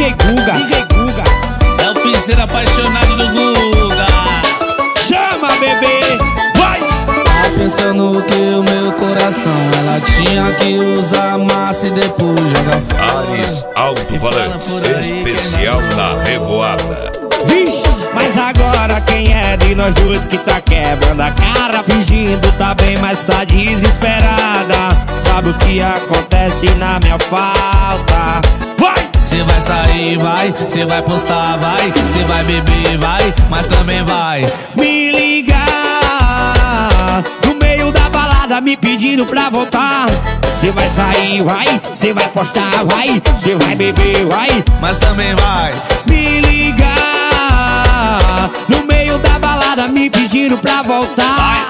DJ Guga, DJ Guga. É o pincel apaixonado do Guga. Chama, bebê, vai! Tá pensando que o meu coração ela tinha que usar massa e depois jogar fora. Ares Alto-Falantes, especial na Revoada. Vixe, mas agora quem é de nós dois que tá quebrando a cara? Fingindo tá bem, mas tá desesperada. Sabe o que acontece na minha falta? Vai! Cê vai sair, vai, cê vai postar, vai, cê vai beber, vai, mas também vai me ligar no meio da balada me pedindo pra voltar. Cê vai sair, vai, cê vai postar, vai, cê vai beber, vai, mas também vai me ligar no meio da balada me pedindo pra voltar.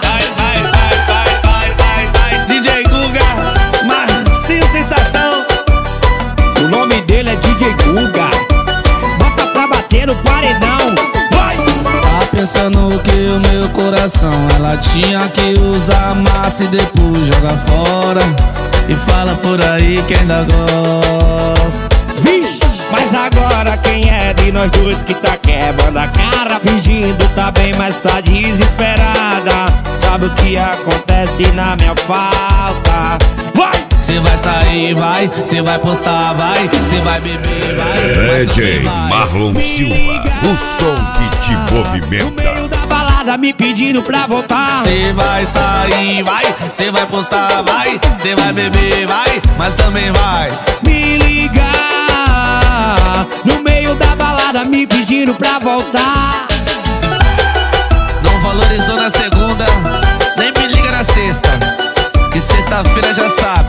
Vai, DJ Guga, Marcinho Sensação. O nome dele é DJ Guga. Bota pra bater no paredão. Vai! Tá pensando que o meu coração ela tinha que usar massa e depois jogar fora. E fala por aí que ainda gosta. Vixe, mas agora quem é de nós dois que tá quebrando a cara? Fingindo tá bem, mas tá desesperada. Sabe o que acontece na minha falta? Vai! Cê vai sair, vai, cê vai postar, vai, cê vai beber, vai, DJ Marlon Silva, o som que te no movimenta. meio da balada me pedindo pra voltar. Cê vai sair, vai, cê vai postar, vai, cê vai beber, vai, mas também vai me ligar no meio da balada me pedindo pra voltar. Não valorizou na segunda, nem me liga na sexta, que sexta-feira já sabe.